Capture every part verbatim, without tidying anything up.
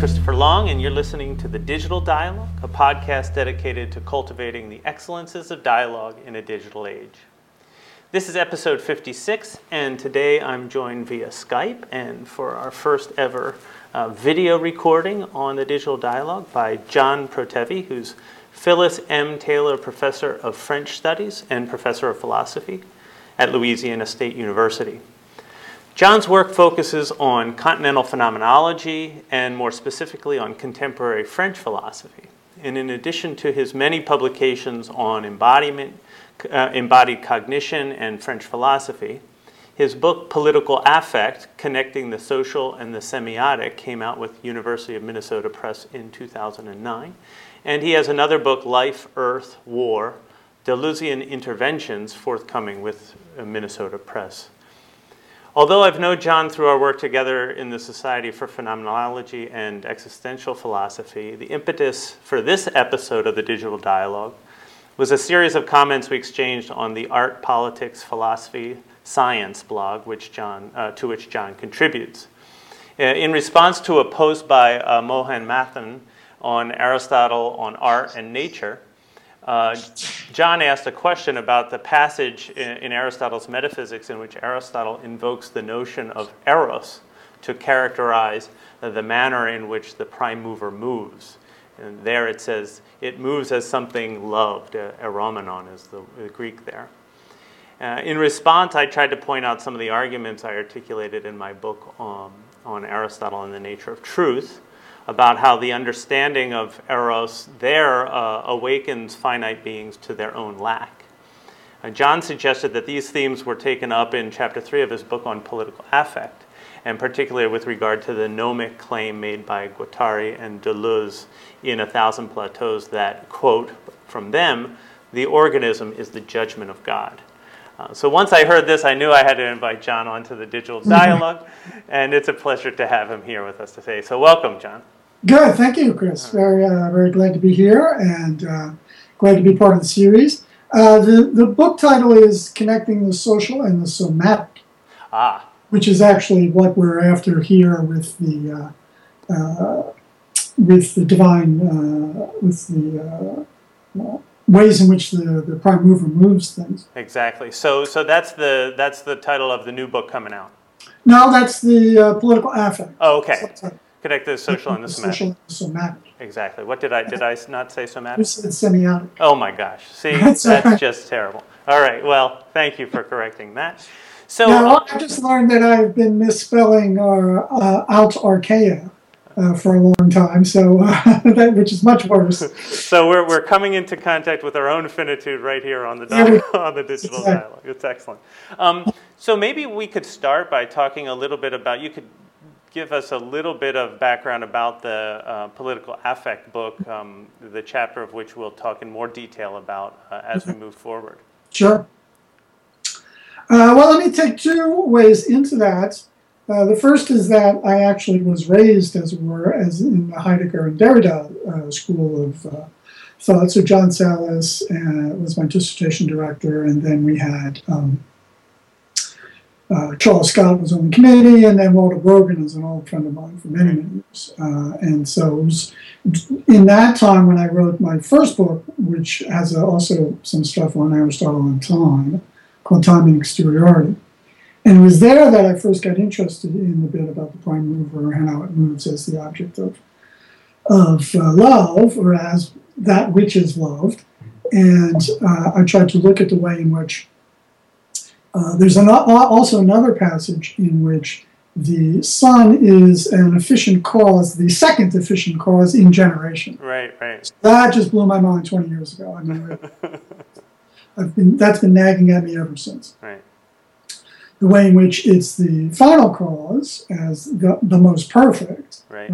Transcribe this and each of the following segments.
Christopher Long, and you're listening to The Digital Dialogue, a podcast dedicated to cultivating the excellences of dialogue in a digital age. This is episode fifty-six, and today I'm joined via Skype, and for our first ever uh, video recording on The Digital Dialogue by John Protevi, who's Phyllis M. Taylor Professor of French Studies and Professor of Philosophy at Louisiana State University. John's work focuses on continental phenomenology and more specifically on contemporary French philosophy. And in addition to his many publications on embodiment, uh, embodied cognition and French philosophy, his book Political Affect, Connecting the Social and the Semiotic, came out with University of Minnesota Press in two thousand nine. And he has another book, Life, Earth, War, Deleuzian Interventions, forthcoming with Minnesota Press. Although I've known John through our work together in the Society for Phenomenology and Existential Philosophy, the impetus for this episode of The Digital Dialogue was a series of comments we exchanged on the Art, Politics, Philosophy, Science blog, which John, uh, to which John contributes. Uh, in response to a post by uh, Mohan Mathan on Aristotle on art and nature, Uh, John asked a question about the passage in, in Aristotle's Metaphysics in which Aristotle invokes the notion of eros to characterize uh, the manner in which the prime mover moves. And there it says, it moves as something loved. Uh, eromenon is the, the Greek there. Uh, in response, I tried to point out some of the arguments I articulated in my book um, on Aristotle and the Nature of Truth, about how the understanding of eros there uh, awakens finite beings to their own lack. Uh, John suggested that these themes were taken up in chapter three of his book on political affect, and particularly with regard to the gnomic claim made by Guattari and Deleuze in A Thousand Plateaus that, quote, from them, the organism is the judgment of God. Uh, so once I heard this, I knew I had to invite John onto the Digital Dialogue, and it's a pleasure to have him here with us today. So welcome, John. Good, thank you, Chris. Very, uh, very glad to be here, and uh, glad to be part of the series. Uh, the the book title is "Connecting the Social and the Somatic," ah, which is actually what we're after here with the uh, uh, with the divine, uh, with the uh, ways in which the, the prime mover moves things. Exactly. So, so that's the that's the title of the new book coming out. No, that's the uh, Political Affect. Oh, okay. Connect the social and the somatic. Social and the somatic. Exactly. What did I did I not say somatic? You said semiotic. Oh my gosh! See, that's that's right. just terrible. All right. Well, thank you for correcting that. So now, I just learned that I've been misspelling uh, uh, out archaea uh, for a long time, so uh, that, which is much worse. So we're we're coming into contact with our own finitude right here on the dialogue, on the Digital exactly. Dialogue. It's excellent. Um, so maybe we could start by talking a little bit about you could. Give us a little bit of background about the uh, Political Affect book, um, the chapter of which we'll talk in more detail about uh, as we move forward. Sure. Uh, well, let me take two ways into that. Uh, the first is that I actually was raised, as it were, as in the Heidegger and Derrida uh, school of uh, thought. So John Salas uh, was my dissertation director, and then we had um, Uh, Charles Scott was on the committee, and then Walter Brogan is an old friend of mine for many, many years. Uh, and so it was in that time when I wrote my first book, which has uh, also some stuff on Aristotle and time, called Time and Exteriority. And it was there that I first got interested in the bit about the prime mover and how it moves as the object of, of uh, love, or as that which is loved. And uh, I tried to look at the way in which Uh, there's an, also another passage in which the sun is an efficient cause, the second efficient cause in generation. Right, right. That just blew my mind twenty years ago. I mean, I've been, that's been nagging at me ever since. Right. The way in which it's the final cause as the, the most perfect. Right.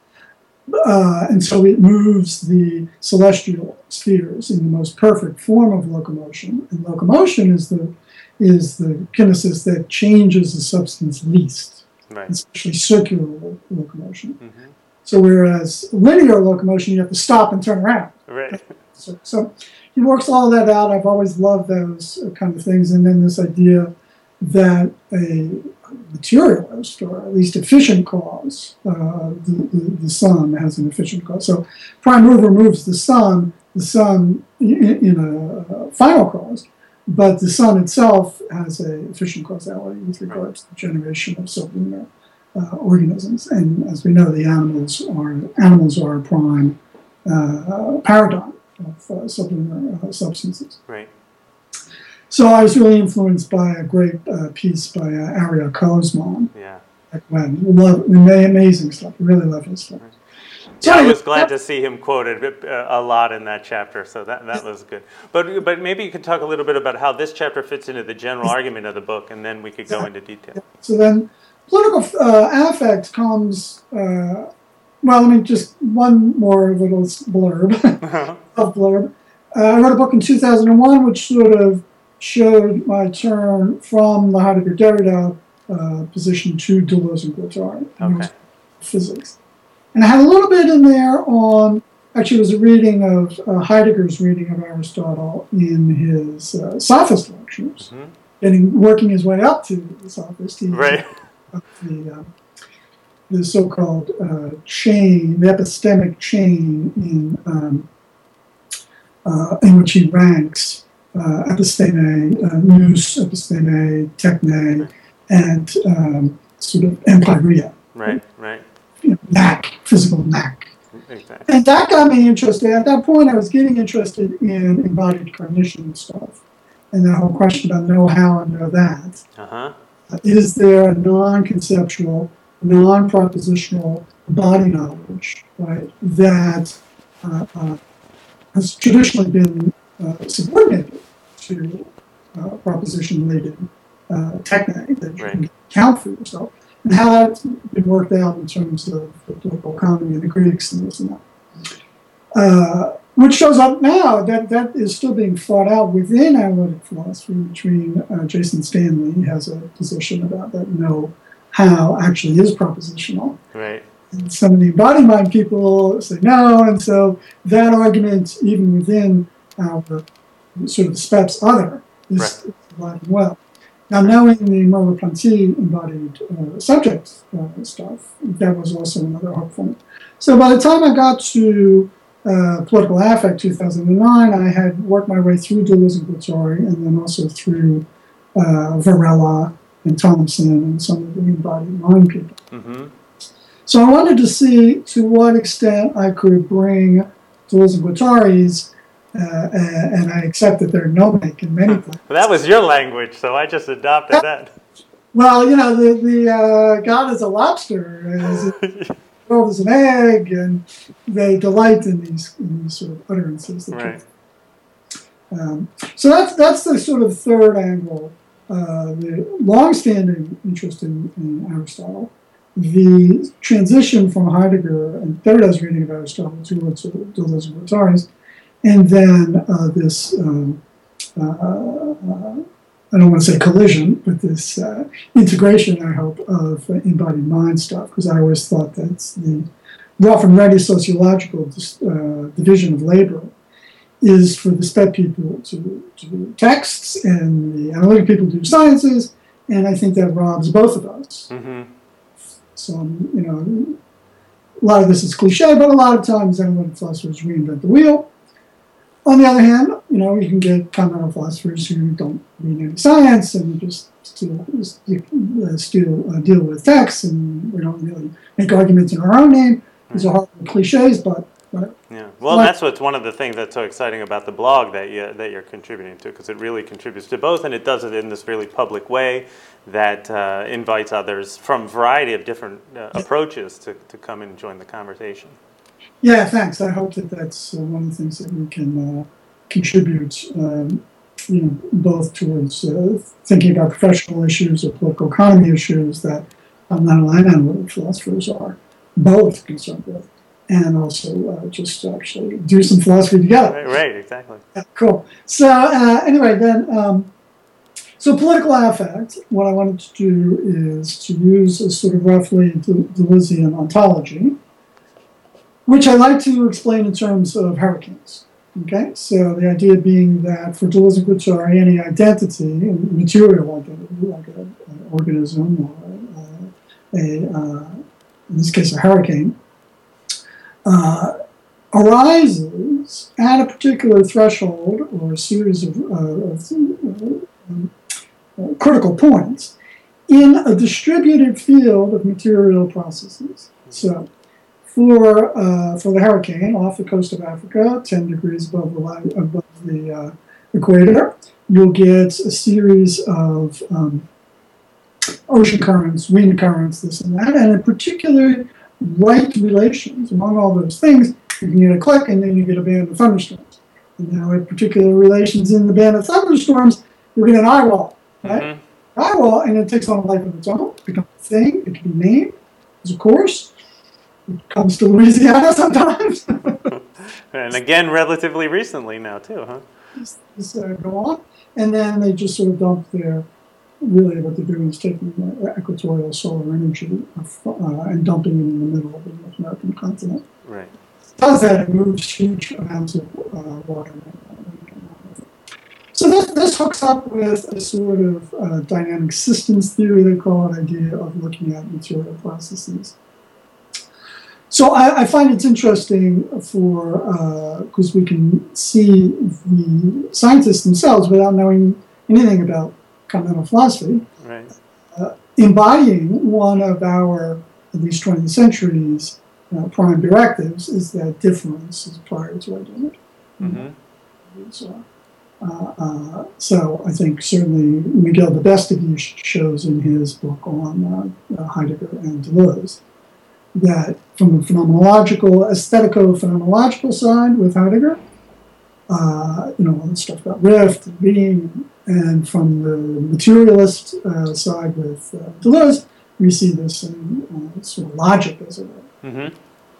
Uh, and so it moves the celestial spheres in the most perfect form of locomotion. And locomotion is the is the kinesis that changes the substance least, right. Especially circular locomotion. Mm-hmm. So whereas linear locomotion, you have to stop and turn around. Right. So, so he works all that out. I've always loved those kind of things. And then this idea that a materialist, or at least efficient cause. Uh, the, the, the sun has an efficient cause. So prime mover moves the sun, the sun in, in a final cause, but the sun itself has an efficient causality with regards to the generation of sublunar uh, organisms. And as we know, the animals are animals are a prime uh, paradigm of uh, sublunar uh, substances. Right. So I was really influenced by a great uh, piece by uh, Ariel Kozman. Yeah. Back when, love, amazing stuff. Really love his stuff. Right. So yeah, I anyway, was glad to see him quoted uh, a lot in that chapter, so that, that was good. But but maybe you could talk a little bit about how this chapter fits into the general argument of the book, and then we could go into detail. So then, political uh, affect comes. Uh, well, let me just one more little blurb, of blurb. Uh, I wrote a book in two thousand one, which sort of showed my turn from the Heidegger Derrida uh, position to Deleuze and Guattari, Okay. physics. And I had a little bit in there on, actually it was a reading of uh, Heidegger's reading of Aristotle in his uh, sophist lectures, Mm-hmm. getting working his way up to the sophist. He, Right. The, uh, the so-called uh, chain, the epistemic chain in um, uh, in which he ranks uh, episteme, uh, nous, episteme, techne, and um, sort of empiria. Right, right. You know, knack, physical knack. Exactly. And that got me interested. At that point, I was getting interested in embodied cognition stuff. And the whole question about know how and know that. Uh-huh. Uh, is there a non-conceptual, non-propositional body knowledge, right, that uh, uh, has traditionally been uh, subordinated to uh, proposition-related uh, technique that you Right. can count for yourself, and how that's been worked out in terms of the political economy and the Greeks and this and that. Uh, which shows up now that that is still being fought out within analytic philosophy between uh, Jason Stanley has a position about that know how actually is propositional. Right. And some of the embodied mind people say no, and so that argument, even within our sort of SPEPS other, is Right. alive and well. Now, knowing the Merleau-Ponty embodied uh, subject uh, stuff, that was also another hook for me. So by the time I got to uh, Political Affect two thousand nine, I had worked my way through Deleuze and Guattari, and then also through uh, Varela and Thompson and some of the embodied mind people. Mm-hmm. So I wanted to see to what extent I could bring Deleuze and Guattari's, uh, and I accept that they're gnomic in many places. Well, that was your language, so I just adopted that. Well, you know, the, the uh, God is a lobster, as the world is an egg, and they delight in these, in these sort of utterances. That Right. Um, so that's that's the sort of third angle, uh, the long-standing interest in, in Aristotle, the transition from Heidegger and Derrida's reading of Aristotle to Deleuze and Guattari's, and then uh, this, um, uh, uh, I don't want to say collision, but this uh, integration, I hope, of uh, embodied mind stuff, because I always thought that's the rough and ready sociological uh, division of labor is for the SPED people to, to do texts and the analytic people do sciences, and I think that robs both of us. Mm-hmm. So, you know, a lot of this is cliche, but a lot of times analytic philosophers reinvent the wheel. On the other hand, you know, you can get continental philosophers who don't read any science and just still, uh, still uh, deal with texts, and we don't really make arguments in our own name. These are horrible cliches, but... but Yeah. Well, like, that's what's one of the things that's so exciting about the blog that you that you're contributing to, because it really contributes to both, and it does it in this really public way that uh, invites others from a variety of different uh, approaches to, to come and join the conversation. Yeah, thanks. I hope that that's uh, one of the things that we can uh, contribute, um, you know, both towards uh, thinking about professional issues or political economy issues that um, not only analytic philosophers are both concerned with, and also uh, just actually do some philosophy together. Right, right, exactly. Yeah, cool. So uh, anyway, then, um, so political affect, what I wanted to do is to use a sort of roughly De- Deleuzean ontology, which I like to explain in terms of hurricanes. Okay, so the idea being that for Deleuze and Guattari, any identity, material identity, like a, an organism or a uh, in this case a hurricane, uh, arises at a particular threshold or a series of, uh, of uh, uh, critical points in a distributed field of material processes. So, for uh, for the hurricane off the coast of Africa, ten degrees above the line, above the uh, equator, you'll get a series of um, ocean currents, wind currents, this and that, and in particular, right relations among all those things. You can get a click, and then you get a band of thunderstorms. And now, in particular relations in the band of thunderstorms, you get an eye wall, right? Mm-hmm. Eye wall, and it takes on a life of its own. It becomes a thing. It can be named. Of course, it comes to Louisiana sometimes. And again, relatively recently now too, huh? Just, just uh, go on, and then they just sort of dump their. Really, what they're doing is taking the equatorial solar energy uh, and dumping it in the middle of the North American continent. Right. It does that, it moves huge amounts of uh, water. So this, this hooks up with a sort of uh, dynamic systems theory, they call it, idea of looking at material processes. So I, I find it's interesting for, because uh, we can see the scientists themselves without knowing anything about continental philosophy, right. uh, embodying one of our, at least twentieth century's uh, prime directives is that difference is prior to identity. Mm-hmm. So, uh, uh, so I think certainly Miguel de Bestegui shows in his book on uh, uh, Heidegger and Deleuze that from the phenomenological, aesthetico-phenomenological side with Heidegger, uh, you know, all the stuff about rift and being, and from the materialist uh, side with uh, Deleuze, we see this in uh, sort of logic, as it were. Mm-hmm.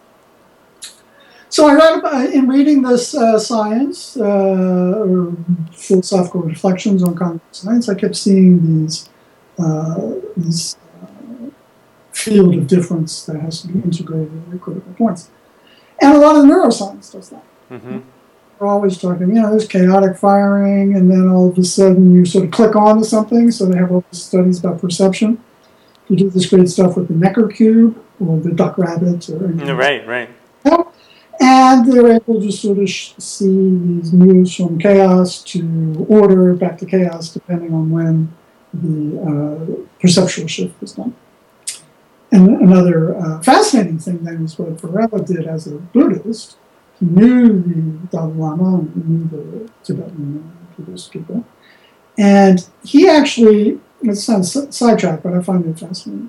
So I read about, in reading this uh, science, uh, or philosophical reflections on cognitive science, I kept seeing these, uh, these uh, field of difference that has to be integrated at critical points. And a lot of neuroscience does that. Mm-hmm. We're always talking, you know, there's chaotic firing, and then all of a sudden you sort of click on to something. So they have all these studies about perception. You do this great stuff with the Necker cube or the duck rabbit. Or, you know, right, right. You know, and they're able to sort of sh- see these moves from chaos to order, back to chaos, depending on when the uh, perceptual shift was done. And another uh, fascinating thing then is what Varela did as a Buddhist. He knew the Dalai Lama, and he knew the Tibetan Buddhist people. And he actually, it sounds sidetracked, but I find it fascinating.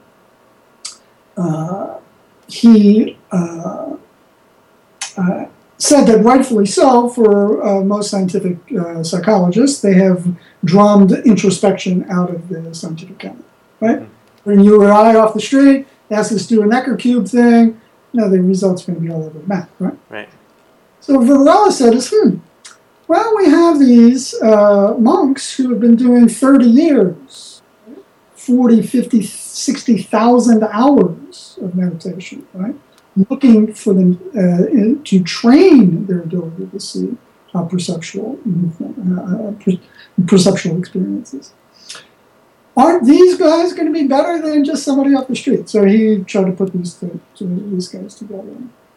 Uh, he uh, uh, said that rightfully so, for uh, most scientific uh, psychologists, they have drummed introspection out of the scientific canon, right? Mm-hmm. When you or I off the street, ask us to do a Necker cube thing, you know, the results are going to be all over the map, right? Right. So Varela said, hmm, well, we have these uh, monks who have been doing thirty years, forty, fifty, sixty thousand hours of meditation, right? Looking for them uh, in, to train their ability to see how perceptual movement, uh, per, perceptual experiences. Aren't these guys going to be better than just somebody off the street? So he tried to put these two, two, these guys together.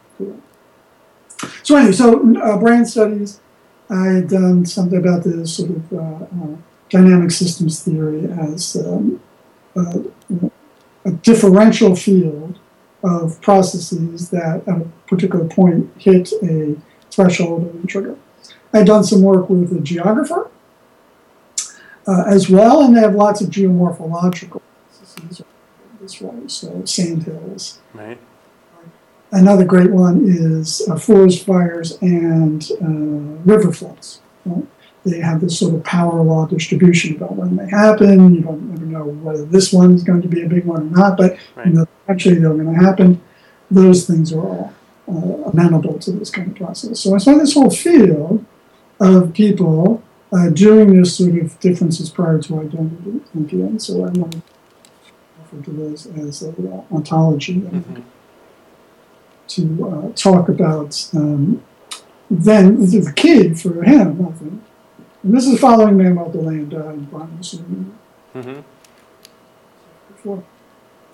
So anyway, so uh, brain studies, I had done something about this sort of uh, uh, dynamic systems theory as um, uh, a differential field of processes that at a particular point hit a threshold and trigger. I had done some work with a geographer uh, as well, and they have lots of geomorphological processes this way, so sand hills. Right. Another great one is uh, forest fires and uh, river floods. Right? They have this sort of power law distribution about when they happen. You don't ever know whether this one is going to be a big one or not, but right. you know, actually they're going to happen. Those things are all uh, amenable to this kind of process. So I saw this whole field of people uh, doing this sort of differences prior to identity thinking. So I wanted to refer to this as an uh, ontology. Mm-hmm. To uh, talk about um, then the key for him, I think. And this is following Manuel Delay and uh, Brian mm-hmm. before.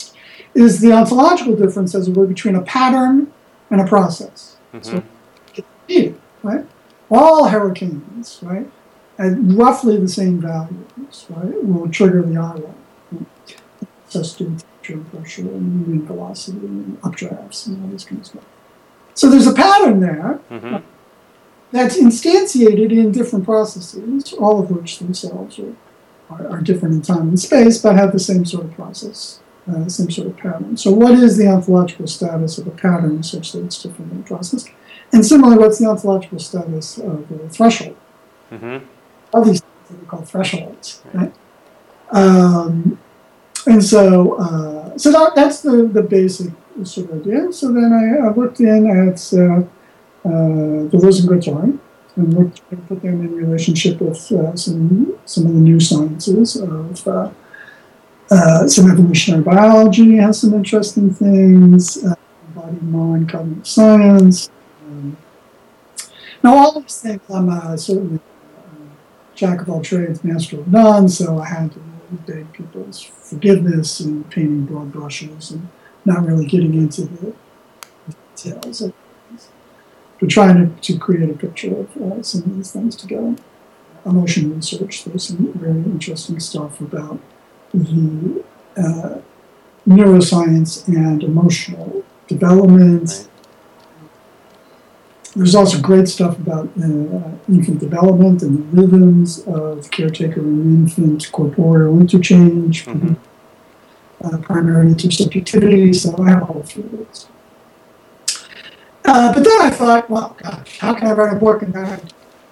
is the ontological difference, as it were, between a pattern and a process. Mm-hmm. So, right? All hurricanes, right, at roughly the same values, right, will trigger the eye roll. Such to temperature and pressure and wind velocity and updrafts and all this kind of stuff. So there's a pattern there mm-hmm. that's instantiated in different processes, all of which themselves are, are, are different in time and space, but have the same sort of process, uh, same sort of pattern. So what is the ontological status of a pattern such that it's different than a process? And similarly, what's the ontological status of a threshold? Mm-hmm. All these things are called thresholds, right? Um, and so, uh, so that, that's the, the basic sort of idea. So then I, I looked in at uh, uh, Deleuze and Guattari and looked and put them in relationship with uh, some some of the new sciences of uh, uh, some evolutionary biology has some interesting things, uh, body, mind, cognitive science. Um, now, all of these things, I'm uh, certainly uh, jack of all trades, master of none, so I had to really beg people's forgiveness and painting broad brushes and not really getting into the details of things, but trying to, to create a picture of uh, some of these things together. Emotion research, there's some very interesting stuff about the uh, neuroscience and emotional development. There's also great stuff about uh, infant development and the rhythms of caretaker and infant corporeal interchange, mm-hmm. uh, primary intersubjectivity, so I have all three of those. Uh, but then I thought, well, gosh, how can I write a book and not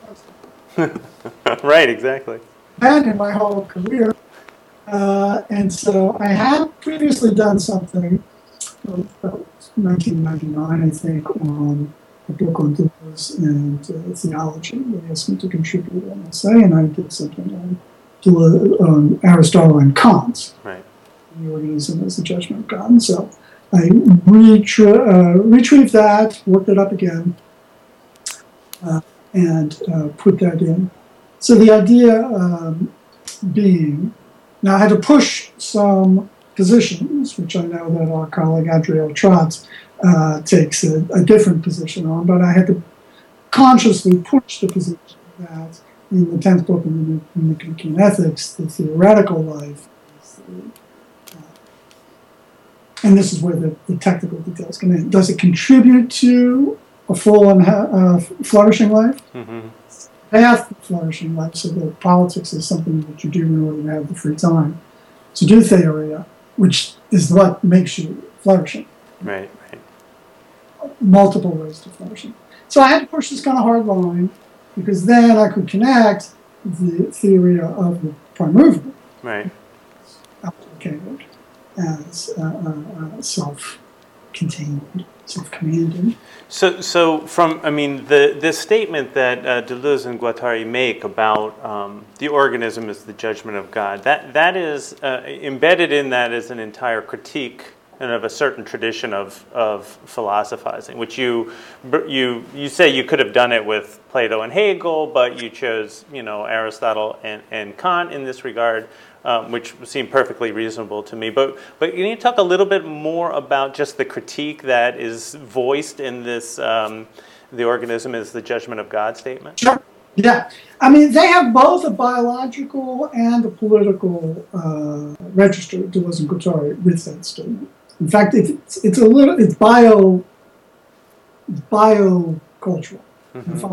have Right, exactly. abandon my whole career? Uh, and so I had previously done something, about nineteen ninety-nine, I think, on a book on Deleuze and uh, theology. They asked me to contribute an essay, and I did something on, Deleuze, on Aristotle and Kant. Right. The organism as the judgment of God. And so I retrie- uh, retrieved that, worked it up again, uh, and uh, put that in. So the idea um, being, now I had to push some positions, which I know that our colleague Adriel Trotz uh, takes a, a different position on, but I had to consciously push the position that in the tenth book in the, in the Nicomachean Ethics, the theoretical life is the, uh, and this is where the, the technical details come in. Does it contribute to a full and uh, flourishing life? Mm-hmm. Path flourishing life, so that politics is something that you do in order to have the free time to do theoria, which is what makes you flourishing. Right, right. Multiple ways to flourishing. So I had to push this kind of hard line, because then I could connect the theory of the prime movement, right, applicated as uh, uh, self-contained, self-commanding. So, so from I mean the the statement that uh, Deleuze and Guattari make about um, the organism is the judgment of God, that that is uh, embedded in that is an entire critique and of a certain tradition of, of philosophizing, which you you you say you could have done it with Plato and Hegel, but you chose you know Aristotle and, and Kant in this regard, um, which seemed perfectly reasonable to me. But but can you talk a little bit more about just the critique that is voiced in this um, the organism is the judgment of God statement? Sure. Yeah, I mean they have both a biological and a political uh, register, Deleuze and Guattari, with that statement. In fact, it's it's a little it's bio it's biocultural. Mm-hmm.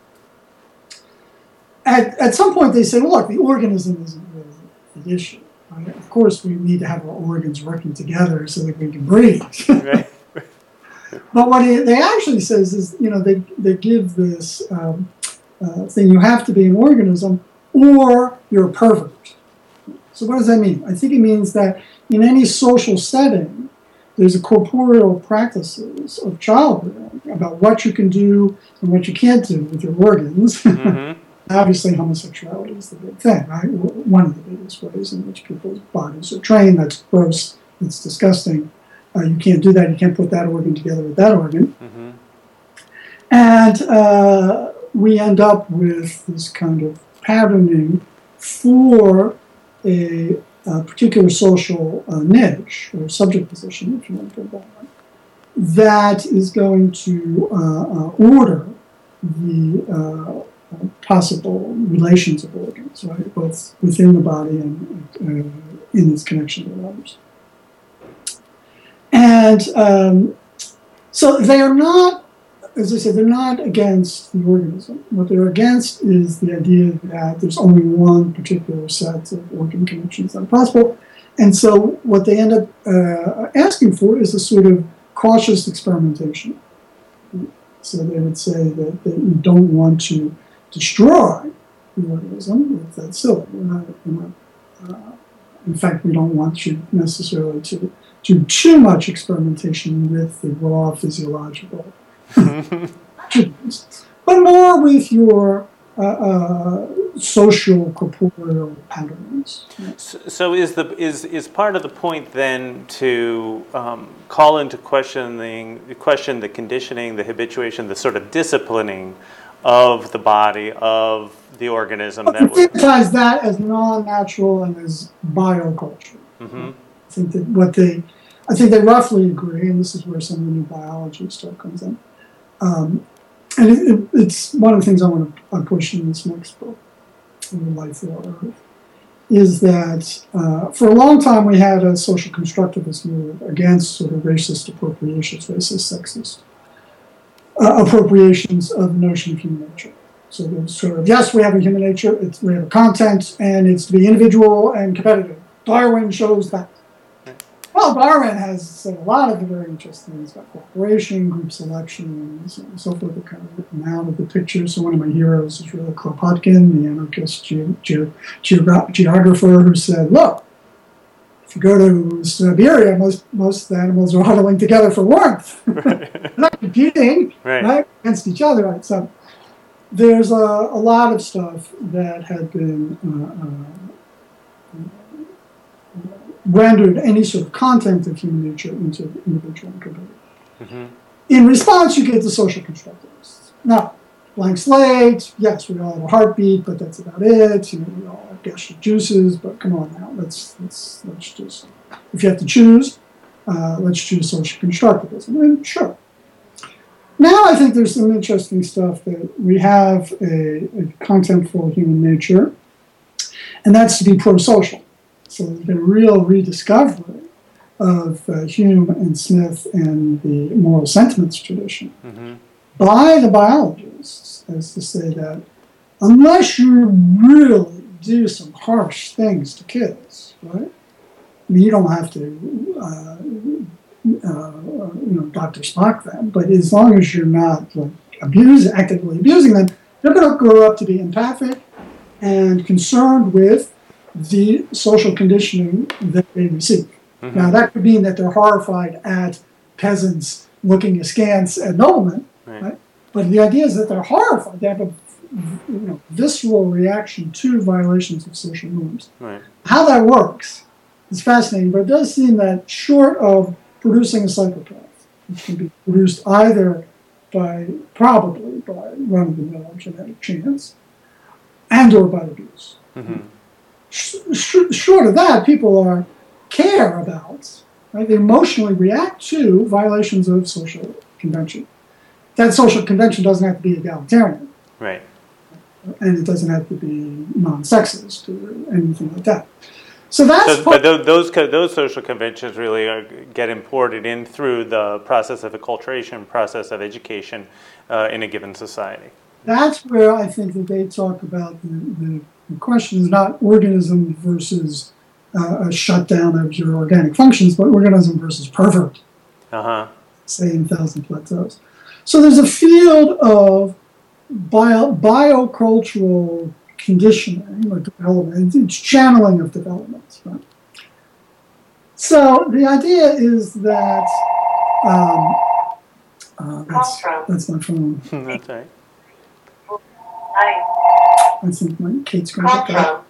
At at some point, they say, well, look, the organism isn't really the issue. Right? Of course, we need to have our organs working together so that we can breathe. Right. But what he, they actually says is, you know, they they give this um, uh, thing: you have to be an organism, or you're a pervert. So what does that mean? I think it means that in any social setting, there's a corporeal practices of childhood about what you can do and what you can't do with your organs. Mm-hmm. Obviously, homosexuality is the big thing, right? One of the biggest ways in which people's bodies are trained. That's gross. It's disgusting. Uh, you can't do that. You can't put that organ together with that organ. Mm-hmm. And uh, we end up with this kind of patterning for a a particular social uh, niche or subject position, if you want to put it that way, that is going to uh, uh, order the uh, possible relations of organs, right, both within the body and uh, in its connection with others. And um, so they are not, as I said, they're not against the organism. What they're against is the idea that there's only one particular set of organ connections that are possible. And so what they end up uh, asking for is a sort of cautious experimentation. So they would say that, that you don't want to destroy the organism. That's silly. We're not, we're not, uh, in fact, we don't want you necessarily to do too much experimentation with the raw physiological attributes, but more with your uh, uh, social corporeal patterns. So, so is the is is part of the point then to um, call into questioning question the conditioning, the habituation, the sort of disciplining of the body, of the organism? But that emphasize that as non-natural and as bioculture. Mm-hmm. I think that what they, I think they roughly agree, and this is where some of the new biology stuff comes in. Um, and it, it, it's one of the things I want to push in this next book, in Life for Earth, is that uh, for a long time we had a social constructivist movement against sort of racist appropriations, racist, sexist uh, appropriations of the notion of human nature. So there's sort of, yes, we have a human nature, it's, we have a content, and it's to be individual and competitive. Darwin shows that. Well, Darwin has said a lot of the very interesting things about cooperation, group selection, and so on and so forth, that kind of written out of the picture. So one of my heroes is really Kropotkin, the anarchist ge- ge- geogra- geographer, who said, look, if you go to Siberia, most most animals are huddling together for warmth. Right. They're not competing right. right, against each other. Right? So there's a, a lot of stuff that had been uh, uh, rendered any sort of content of human nature into individual and competitive. Mm-hmm. In response, you get the social constructivists. Now, blank slate, yes, we all have a heartbeat, but that's about it. You know, we all have gastric juices, but come on now, let's let's let's just, if you have to choose, uh, let's choose social constructivism. And sure. Now I think there's some interesting stuff that we have a, a contentful human nature, and that's to be pro-social. So there's been a real rediscovery of uh, Hume and Smith and the moral sentiments tradition mm-hmm. by the biologists, as to say that unless you really do some harsh things to kids, right? I mean, you don't have to, uh, uh, you know, Doctor Spock them, but as long as you're not like, abuse, actively abusing them, they're going to grow up to be empathic and concerned with the social conditioning that they receive. Mm-hmm. Now, that could mean that they're horrified at peasants looking askance at noblemen, right. right? But the idea is that they're horrified. They have a you know, visceral reaction to violations of social norms. Right. How that works is fascinating, but it does seem that short of producing a psychopath, which can be produced either by, probably by run-of-the-mill genetic chance, and or by abuse. Mm-hmm. Short of that, people are care about, right? They emotionally react to violations of social convention. That social convention doesn't have to be egalitarian, right? And it doesn't have to be non-sexist or anything like that. So that's. So, but those those social conventions really are, get imported in through the process of acculturation, process of education uh, in a given society. That's where I think that they talk about the. the The question is not organism versus uh, a shutdown of your organic functions, but organism versus pervert, uh-huh. say in Thousand Plateaus. So there's a field of bio, biocultural conditioning or development, it's channeling of development. Right? So the idea is that, um, uh, that's, that's my phone. That's right. I think my Kate's going to get that.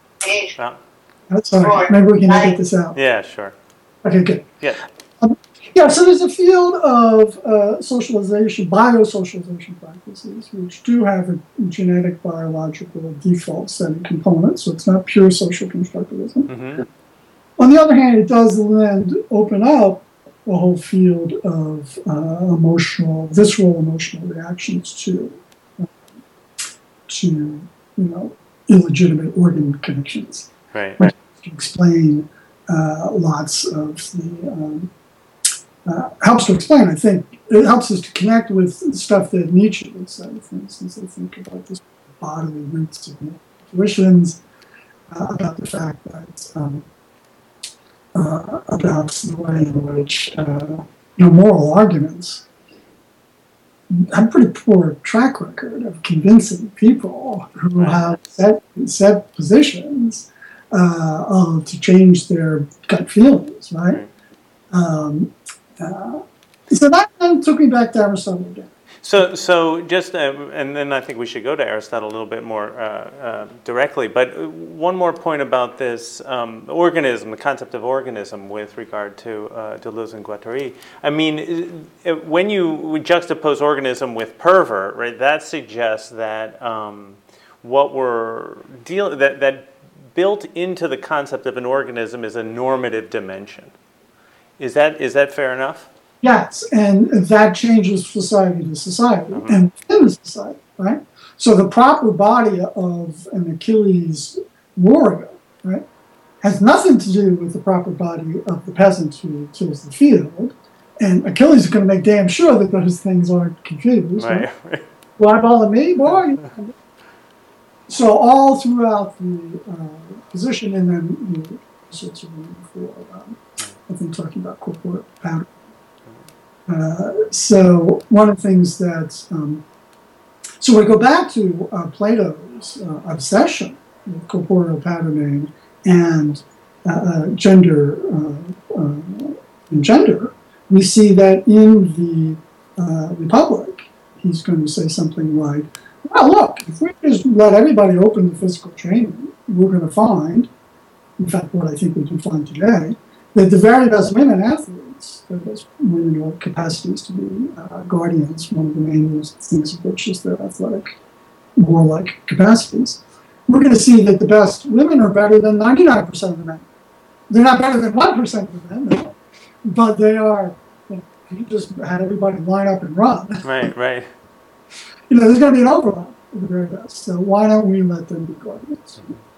Oh. That's all right. Maybe we can edit this out. Yeah, sure. Okay, good. Yeah. Um, Yeah, so there's a field of uh, socialization, biosocialization practices, which do have a genetic biological default setting component, so it's not pure social constructivism. Mm-hmm. On the other hand, it does then open up a whole field of uh, emotional, visceral emotional reactions to, uh, to you know, illegitimate organ connections. Right. Which explain uh, lots of the um, Uh, helps to explain, I think. It helps us to connect with stuff that Nietzsche would say, for instance. I think about this bodily roots of intuitions, uh, about the fact that, um, uh, about the way in which, uh, you know, moral arguments have a pretty poor track record of convincing people who Right. have set, set positions uh, uh, to change their gut feelings, right? Right. Um, Uh, so that then took me back to Aristotle again. So, so just, uh, and then I think we should go to Aristotle a little bit more uh, uh, directly. But one more point about this um, organism, the concept of organism, with regard to uh, Deleuze and Guattari. I mean, it, when you juxtapose organism with pervert, right? That suggests that um, what we're dealing that that built into the concept of an organism is a normative dimension. Is that is that fair enough? Yes, and that changes society to society Mm-hmm. and within society, right? So the proper body of an Achilles warrior, right, has nothing to do with the proper body of the peasant who tills the field. And Achilles is going to make damn sure that those things aren't confused. Right. Right? Why bother me, boy? So all throughout the uh, position, and then you know, sorts of room for, um, I think, talking about corporeal pattern. Uh, so one of the things that, um, so we go back to uh, Plato's uh, obsession with corporeal patterning and uh, uh, gender, uh, uh, and gender, we see that in the uh, Republic, he's going to say something like, well, look, if we just let everybody open the physical training, we're going to find, in fact, what I think we can find today, that the very best women athletes, the best women with capacities to be uh, guardians, one of the main things of which is their athletic, warlike capacities, we're going to see that the best women are better than ninety-nine percent of the men. They're not better than one percent of the men, no. But they are, you know, you just had everybody line up and run. Right, right. You know, there's going to be an overlap of the very best. So why don't we let them be guardians?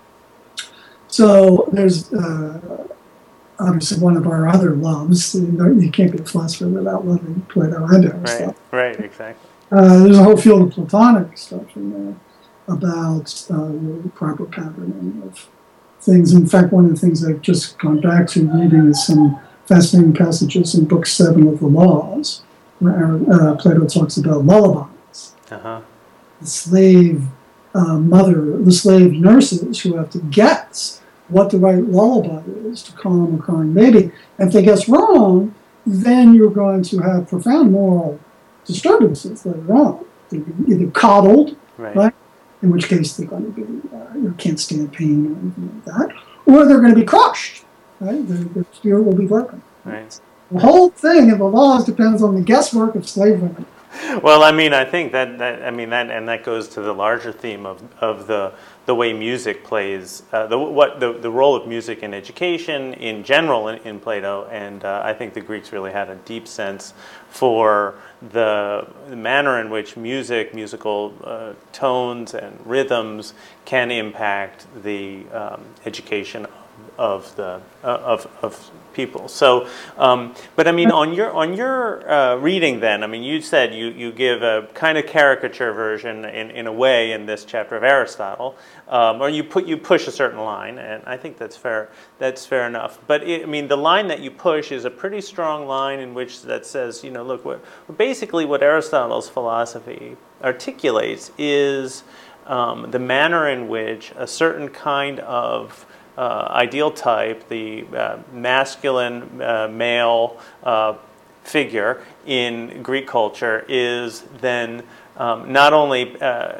So there's uh, obviously one of our other loves. You know, you can't be a philosopher without loving Plato and Aristotle. Right, right, exactly. Uh, there's a whole field of Platonic stuff in there about uh, the proper patterning of things. In fact, one of the things I've just gone back to reading is some fascinating passages in Book Seven of the Laws, where uh, Plato talks about lullabies. Uh-huh. The slave uh, mother, the slave nurses who have to guess what the right lullaby is to calm a crying baby. And if they guess wrong, then you're going to have profound moral disturbances later on. They'll be either coddled, Right. right? In which case they're going to be, uh, you know, can't stand pain or anything like that. Or they're going to be crushed, right? Their, their spirit will be broken. Right. The whole thing of the laws depends on the guesswork of slave women. Well, I mean, I think that, that I mean that, and that goes to the larger theme of, of the the way music plays, uh, the what the, the role of music in education in general in, in Plato, and uh, I think the Greeks really had a deep sense for the, the manner in which music, musical uh, tones and rhythms can impact the um, education of the uh, of of people. So, um, but I mean, on your on your uh, reading, then, I mean, you said you you give a kind of caricature version in, in a way in this chapter of Aristotle, um, or you put you push a certain line, and I think that's fair. That's fair enough. But it, I mean, the line that you push is a pretty strong line in which that says, you know, look, what basically what Aristotle's philosophy articulates is um, the manner in which a certain kind of Uh, ideal type, the uh, masculine uh, male uh, figure in Greek culture, is then um, not only uh,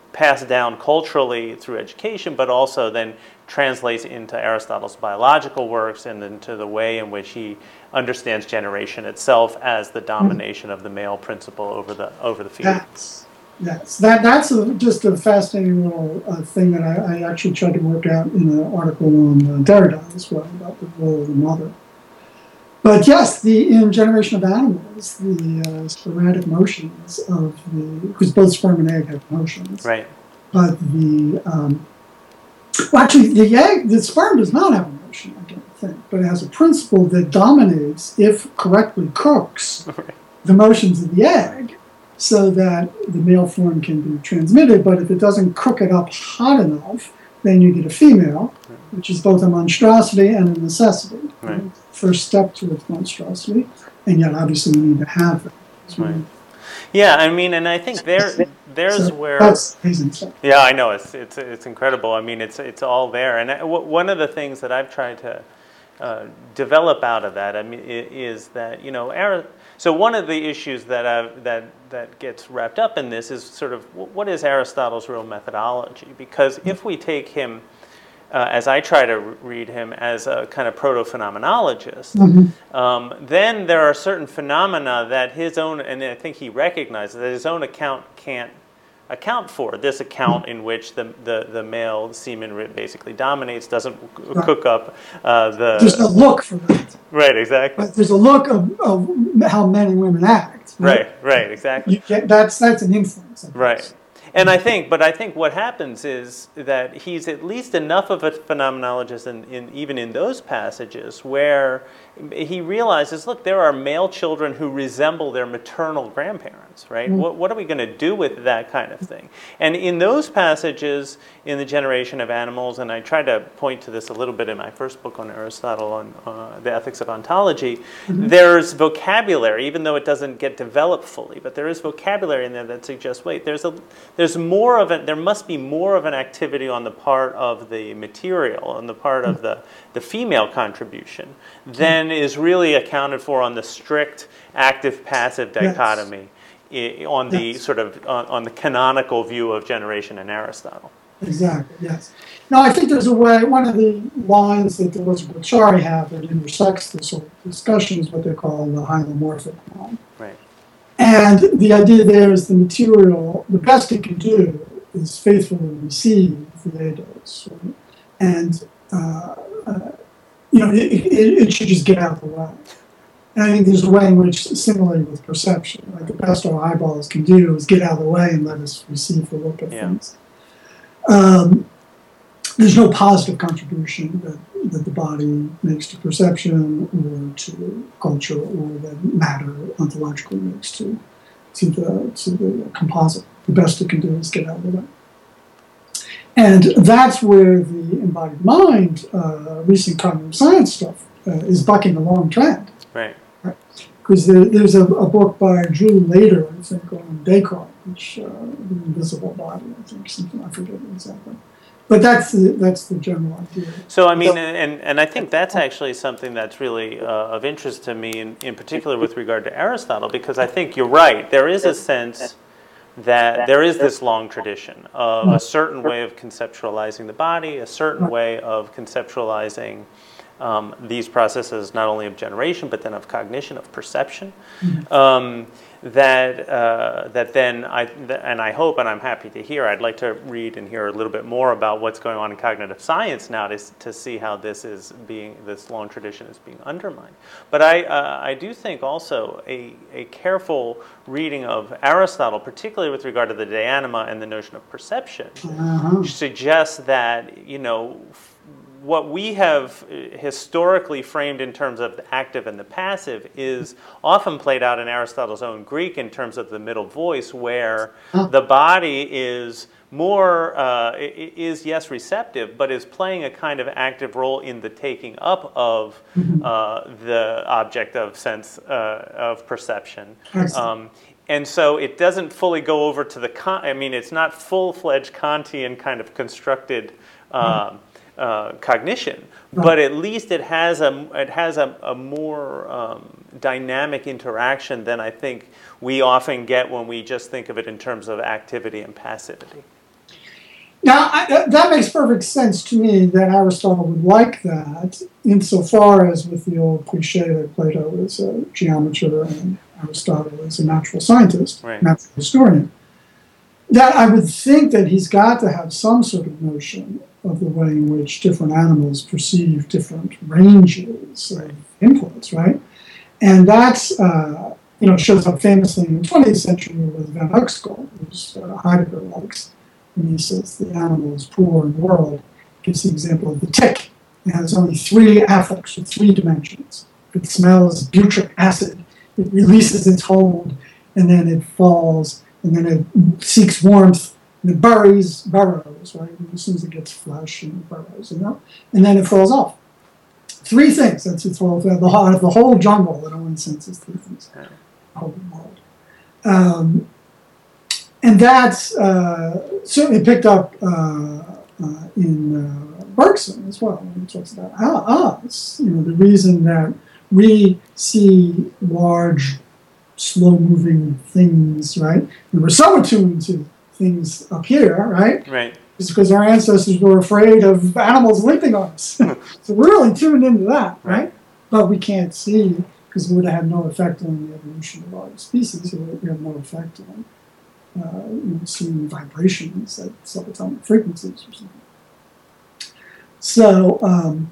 passed down culturally through education, but also then translates into Aristotle's biological works and into the way in which he understands generation itself as the domination of the male principle over the over the female. Yes, yes. That that's a, just a fascinating little uh, thing that I, I actually tried to work out in an article on uh, Derrida as well about the role of the mother. But yes, the in Generation of Animals, the uh, spermatic motions of the, because both sperm and egg have motions. Right. But the, um, well, actually, the egg, the sperm does not have a motion, I don't think, but it has a principle that dominates, if correctly cooks, Right. the motions of the egg, so that the male form can be transmitted. But if it doesn't cook it up hot enough, then you get a female, which is both a monstrosity and a necessity. Right. First step towards monstrosity, and yet obviously we need to have that. Right. Yeah, I mean, and I think there, there's So where. that's amazing stuff. Yeah, I know it's it's it's incredible. I mean, it's it's all there, and I, w- one of the things that I've tried to uh, develop out of that, I mean, i- is that you know, Ari- so one of the issues that I've, that that gets wrapped up in this is sort of w- what is Aristotle's real methodology? Because if we take him, uh, as I try to r- read him, as a kind of proto-phenomenologist, Mm-hmm. um, then there are certain phenomena that his own, and I think he recognizes that his own account can't account for. This account in which the the, the male semen basically dominates, doesn't c- Right. cook up uh, the... There's a look for that. Right, exactly. But there's a look of, of how men and women act. Right, right, exactly. You get, that's that's an influence. I guess. Right. And I think, but I think what happens is that he's at least enough of a phenomenologist, in, in even in those passages, where he realizes, look, there are male children who resemble their maternal grandparents, right? Mm. What, what are we going to do with that kind of thing? And in those passages, in the Generation of Animals, and I try to point to this a little bit in my first book on Aristotle, on uh, the ethics of ontology, mm-hmm. there's vocabulary, even though it doesn't get developed fully, but there is vocabulary in there that suggests, wait, there's a There's more of it. There must be more of an activity on the part of the material, on the part of the, the female contribution, than is really accounted for on the strict active-passive dichotomy, yes. i, on the yes. sort of on, on the canonical view of generation in Aristotle. Exactly. Yes. Now I think there's a way. One of the lines that the Guattari have that intersects this sort of discussion is what they call the hylomorphic line. Right. And the idea there is the material, the best it can do is faithfully receive the eidos, right? And, uh, uh, you know, it, it, it should just get out of the way. And I think there's a way in which, similarly with perception, like the best our eyeballs can do is get out of the way and let us receive the look of yeah. things. Um, there's no positive contribution that, that the body makes to perception or to culture or that matter ontologically makes to to the to the composite. The best it can do is get out of the way. And that's where the embodied mind, uh, recent cognitive science stuff, uh, is bucking a long trend. Right. Because there, there's a, a book by Drew Lader, I think, on Descartes, which uh, the invisible body, I think, something, I forget exactly. But that's the, that's the general idea. So, I mean, and, and I think that's actually something that's really uh, of interest to me, in, in particular with regard to Aristotle, because I think you're right. There is a sense that there is this long tradition of a certain way of conceptualizing the body, a certain way of conceptualizing um, these processes, not only of generation, but then of cognition, of perception. Mm-hmm. um, that uh, that then I th- and I hope, and I'm happy to hear, I'd like to read and hear a little bit more about what's going on in cognitive science now to, to see how this is being, this long tradition is being undermined. But I uh, I do think also a, a careful reading of Aristotle, particularly with regard to the de anima and the notion of perception, uh-huh. suggests that, you know, what we have historically framed in terms of the active and the passive is often played out in Aristotle's own Greek in terms of the middle voice, where the body is more, uh, is yes receptive, but is playing a kind of active role in the taking up of uh, the object of sense, uh, of perception. Um, and so it doesn't fully go over to the, Kant, I mean, it's not full-fledged Kantian kind of constructed um, Uh, cognition, right. But at least it has a it has a, a more um, dynamic interaction than I think we often get when we just think of it in terms of activity and passivity. Now, I, that that makes perfect sense to me that Aristotle would like that, insofar as with the old cliche that Plato is a geometer and Aristotle is a natural scientist, right. natural historian. That I would think that he's got to have some sort of notion of the way in which different animals perceive different ranges of influence, right? And that's, uh, you know, shows up famously in the twentieth century with Van Uxkol, who's uh, Heidegger likes. When he says the animal is poor in the world, gives the example of the tick. It has only three affects with three dimensions. It smells butyric acid, it releases its hold, and then it falls, and then it seeks warmth, and it buries, burrows, right? And as soon as it gets flesh, and it burrows, you know? And then it falls off. Three things, that's its whole, the whole, the whole jungle, it only senses three things, the whole world. Um, And that's uh, certainly picked up uh, uh, in uh, Bergson as well, when he talks about us. You know, the reason that we see large, slow-moving things, right? And we're so attuned to things up here, right? Right. It's because our ancestors were afraid of animals leaping on us. So we're really tuned into that, right? right? But we can't see, because it would have had no effect on the evolution of our species. It would have no effect on Uh, you know, seeing vibrations at subatomic frequencies or something. So, um,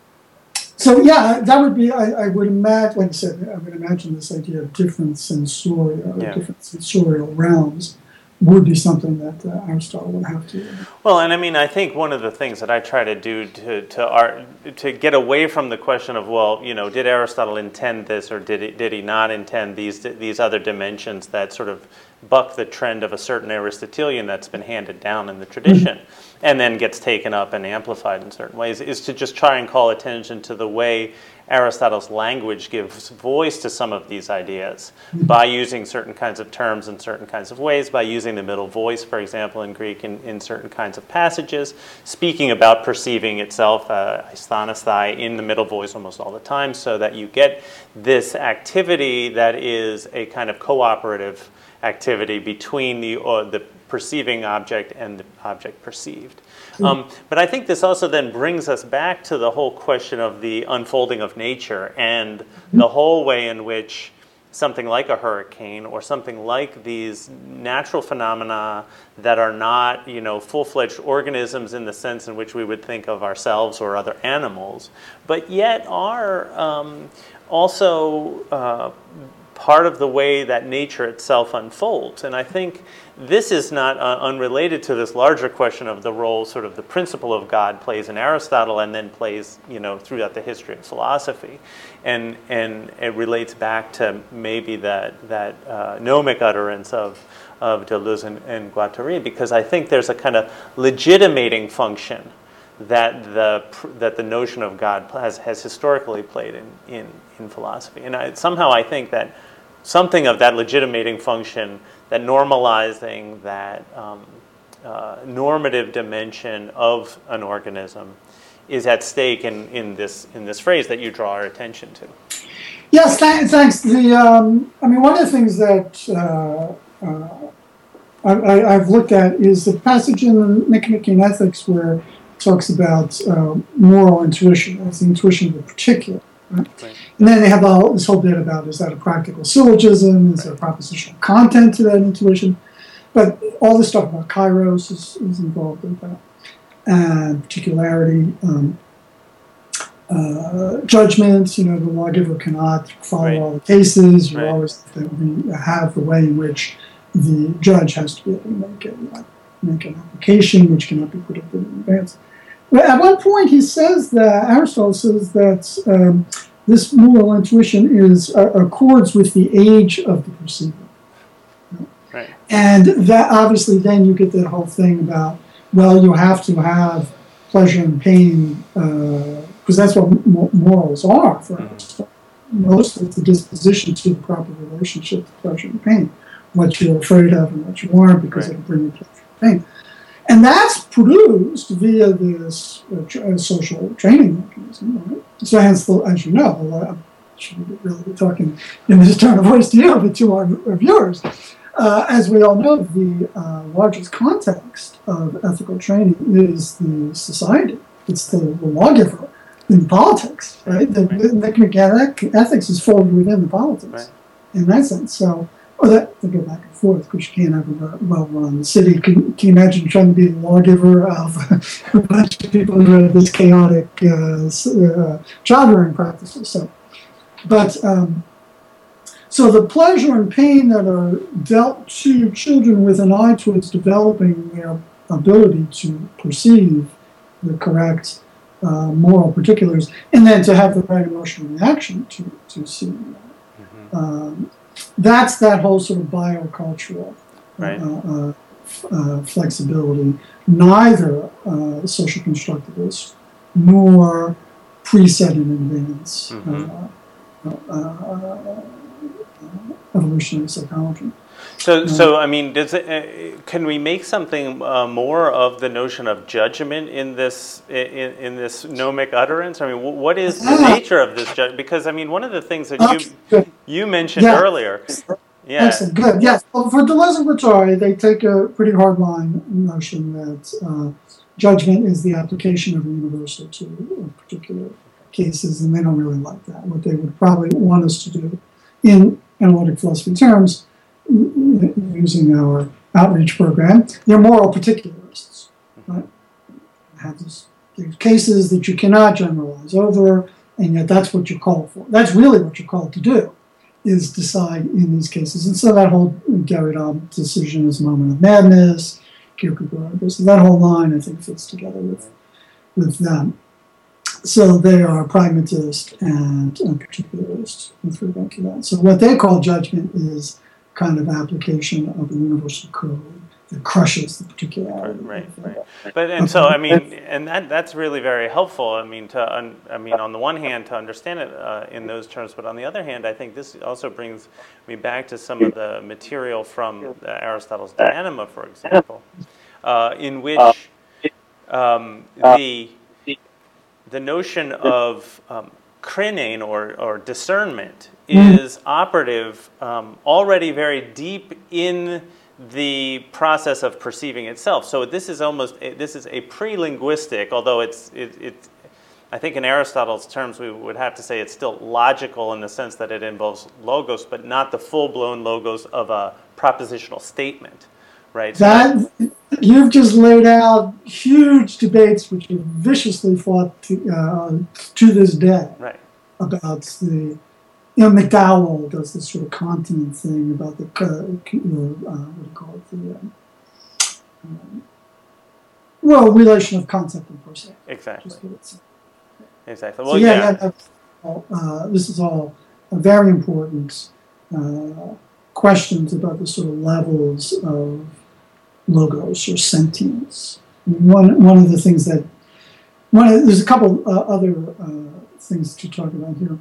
so yeah, that would be. I, I would imagine, like I said, I would imagine this idea of different sensorial, yeah. different sensorial realms would be something that uh, Aristotle would have to. Uh, well, and I mean, I think one of the things that I try to do to to art, to get away from the question of, well, you know, did Aristotle intend this or did he, did he not intend these these other dimensions that sort of buck the trend of a certain Aristotelian that's been handed down in the tradition, mm-hmm. and then gets taken up and amplified in certain ways, is to just try and call attention to the way Aristotle's language gives voice to some of these ideas mm-hmm. by using certain kinds of terms in certain kinds of ways, by using the middle voice, for example, in Greek in, in certain kinds of passages, speaking about perceiving itself, uh, aisthanesthai, in the middle voice almost all the time, so that you get this activity that is a kind of cooperative activity between the uh, the perceiving object and the object perceived. Mm. Um, but I think this also then brings us back to the whole question of the unfolding of nature and mm. the whole way in which something like a hurricane or something like these natural phenomena that are not, you know, full-fledged organisms in the sense in which we would think of ourselves or other animals, but yet are um, also uh, part of the way that nature itself unfolds. And I think this is not uh, unrelated to this larger question of the role sort of the principle of God plays in Aristotle and then plays, you know, throughout the history of philosophy. And and it relates back to maybe that, that uh, gnomic utterance of, of Deleuze and, and Guattari, because I think there's a kind of legitimating function that the that the notion of God has, has historically played in, in, in philosophy. And I, somehow I think that something of that legitimating function, that normalizing, that um, uh, normative dimension of an organism is at stake in, in this in this phrase that you draw our attention to. Yes, th- thanks. The um, I mean, one of the things that uh, uh, I, I've looked at is the passage in the Nicomachean Ethics where talks about uh, moral intuition, as the intuition of the particular. Right? Right. And then they have all, this whole bit about, is that a practical syllogism? Is there a propositional content to that intuition? But all this stuff about kairos is, is involved in that. And particularity, um, uh, judgments, you know, the lawgiver cannot follow right. all the cases. You right. always have the way in which the judge has to be able to make, a, make an application which cannot be predicted in advance. At one point, he says that Aristotle says that um, this moral intuition is uh, accords with the age of the perceiver, right. and that obviously then you get that whole thing about, well, you have to have pleasure and pain because uh, that's what m- morals are for mm-hmm. Aristotle. Most of the disposition to the proper relationship to pleasure and pain, what you're afraid of and what you aren't, because right. it'll bring you pleasure and pain. And that's produced via this uh, tra- social training mechanism, right? So, hence, the, as you know, I shouldn't really be talking in this tone of voice to you, but to our, our viewers. uh, as we all know, the uh, largest context of ethical training is the society. It's the, the lawgiver in politics, right? The, the ethics is folded within the politics right. in that sense. So, or that they go back and forth because you can't have a well-run city. Can, can you imagine trying to be the lawgiver of a bunch of people who have this chaotic uh, uh, child rearing practices? So, but um, so the pleasure and pain that are dealt to children with an eye towards developing their ability to perceive the correct uh, moral particulars, and then to have the right emotional reaction to to see that. Mm-hmm. Um, that's that whole sort of biocultural right. uh, uh, f- uh, flexibility. Neither uh, social constructivists nor preset in advance mm-hmm. uh, uh, uh, evolutionary psychology. So, so I mean, does it, uh, can we make something uh, more of the notion of judgment in this in, in this gnomic utterance? I mean, w- what is the ah. nature of this judgment? Because I mean, one of the things that you Good. you mentioned yeah. earlier. Yeah. Excellent. Good. Yes. Well, for Deleuze and Guattari, they take a pretty hard line notion that uh, judgment is the application of a universal to particular cases, and they don't really like that. What they would probably want us to do, in analytic philosophy terms, using our outreach program, they're moral particularists, right? Have these, these cases that you cannot generalize over, and yet that's what you're called for. That's really what you're called to do, is decide in these cases. And so that whole Derrida decision is a moment of madness, Kierkegaard, this, that whole line I think fits together with, with them. So they are pragmatist and uh, particularist with regard to that. So what they call judgment is kind of application of a universal code that crushes the particularity. Right, right, right. But and so I mean, and that that's really very helpful. I mean, to un, I mean, on the one hand, to understand it uh, in those terms, but on the other hand, I think this also brings me back to some of the material from uh, Aristotle's De Anima, for example, uh, in which um, the the notion of um, krenane or, or discernment is operative um, already very deep in the process of perceiving itself. So this is almost a, this is a pre-linguistic, although it's it, it I think in Aristotle's terms we would have to say it's still logical in the sense that it involves logos, but not the full-blown logos of a propositional statement, right? So that, that you've just laid out huge debates which are viciously fought to, uh, to this day, right, about the. You know, McDowell does this sort of continent thing about the, uh, uh, what do you call it, the, um, um, well, relation of concept and per se. Exactly. Exactly. Well, so yeah, yeah. yeah all, uh, this is all very important uh, questions about the sort of levels of logos or sentience. One one of the things that one of, there's a couple uh, other uh, things to talk about here.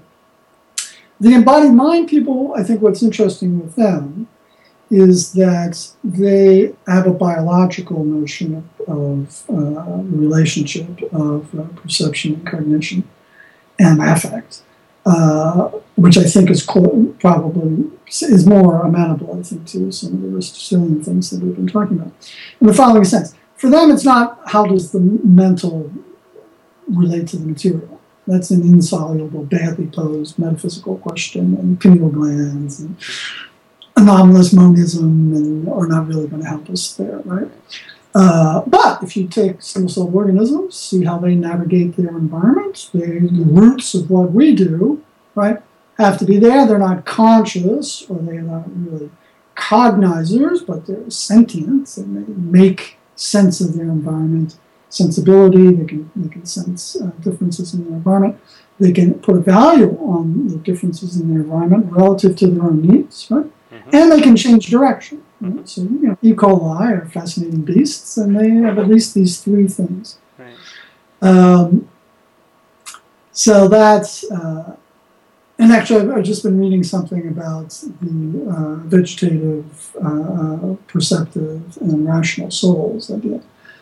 The embodied mind people, I think what's interesting with them is that they have a biological notion of, of uh, relationship, of uh, perception and cognition and affect, uh, which I think is clo- probably is more amenable, I think, to some of the Aristotelian things that we've been talking about. In the following sense, for them it's not how does the mental relate to the material. That's an insoluble, badly posed metaphysical question, and pineal glands and anomalous monism and are not really going to help us there, right? Uh, but if you take single-celled organisms, see how they navigate their environment, they, the roots of what we do, right, have to be there. They're not conscious, or they're not really cognizers, but they're sentient, and they make sense of their environment. Sensibility, they can they can sense uh, differences in their environment. They can put a value on the differences in their environment relative to their own needs, right? Mm-hmm. And they can change direction. Right? Mm-hmm. So, you know, E. coli are fascinating beasts, and they have at least these three things. Right. Um, so that's, uh, and actually, I've, I've just been reading something about the uh, vegetative, uh, perceptive, and rational souls. Idea.